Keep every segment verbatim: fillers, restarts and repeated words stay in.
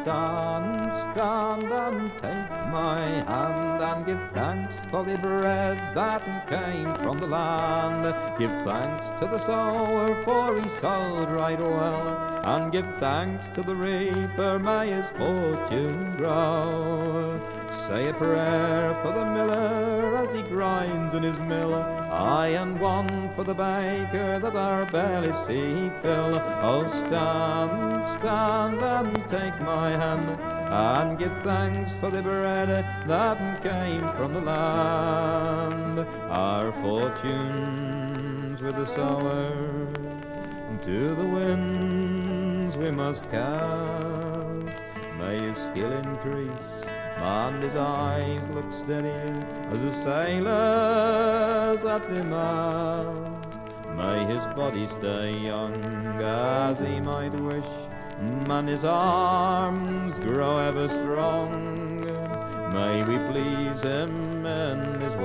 stand, stand and take my hand, and give thanks for the bread that came from the land. Give thanks to the sower, for he sowed right well, and give thanks to the reaper, may his fortune grow. Say a prayer for the miller as he grinds in his mill, aye, and one for the baker that our bellies see fill. Oh, stand, stand and take my hand, and give thanks for the bread that came from the land. Our fortunes with the sower to the winds we must cast. May his skill increase and his eyes look steady as a sailor's at the mast. May his body stay young as he might wish, and his arms grow ever strong. May we please him in his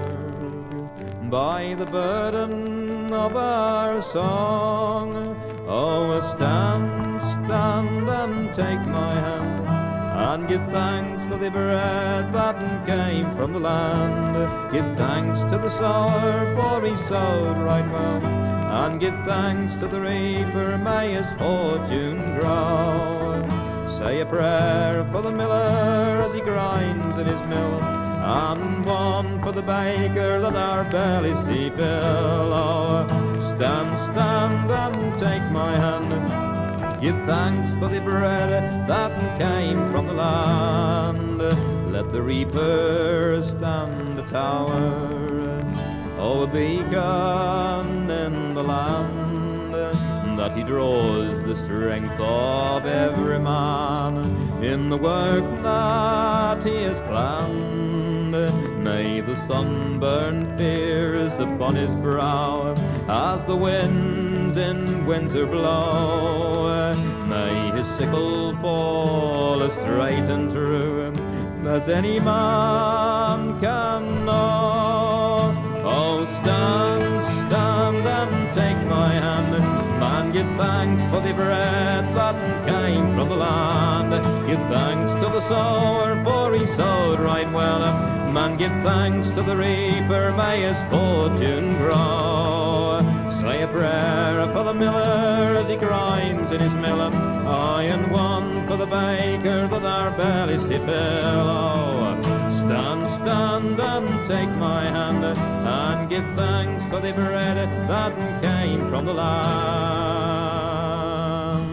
work by the burden of our song. Oh, stand, stand and take my hand, and give thanks for the bread that came from the land. Give thanks to the sower, for he sowed right well, and give thanks to the reaper, may his fortune grow. Say a prayer for the miller as he grinds in his mill, and one for the baker that our bellies see fill. Oh, stand, stand and take my hand, give thanks for the bread that came from the land. Let the reaper stand a tower, oh, a beacon in the land, that he draws the strength of every man in the work that he has planned. May the sunburn fierce upon his brow as the winds in winter blow. May his sickle fall as straight and true as any man can know. Oh, stand, stand and take my hand, man, give thanks for the bread that came from the land. Give thanks to the sower, for he sowed right well, man, give thanks to the reaper, may his fortune grow. Say a prayer for the miller as he grinds in his mill, aye, and one for the baker that our bellies he fill. Oh, stand, stand and take my hand, and give thanks for the bread that came from the land.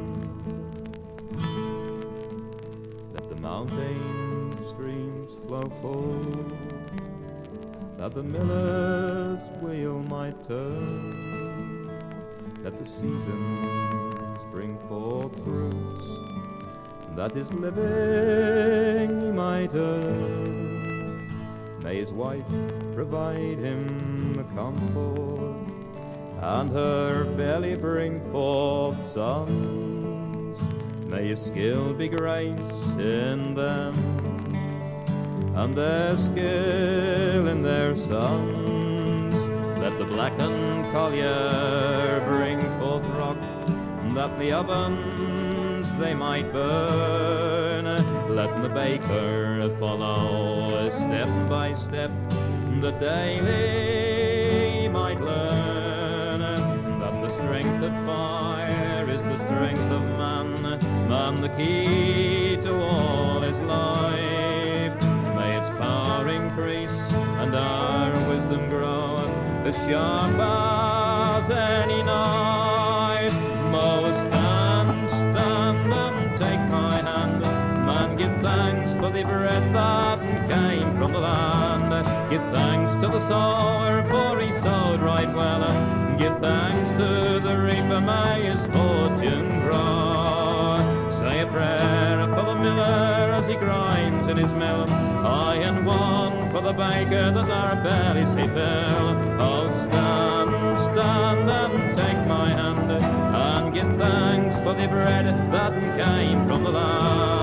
Let the mountain streams flow full, that the miller's wheel might turn. Let the seasons bring forth fruits, that his living he might earn. May his wife provide him a comfort, and her belly bring forth sons. May his skill be grace in them, and their skill in their sons. Let the blackened collier bring forth rock, that the ovens they might burn. Let the baker follow step by step, that daily he might learn that the strength of fire is the strength of man, man the key to all his life. May its power increase and our wisdom grow, as sharp as any knife. Most stand, stand and take my hand, man, give thanks for the bread that came from the land. Give thanks to the sower, for he sowed right well, give thanks to the reaper, may his fortune grow. Say a prayer for the miller as he grinds in his mill, aye, and one for the baker that our bellies he fill. Oh, stand, stand and take my hand, and give thanks for the bread that came from the land.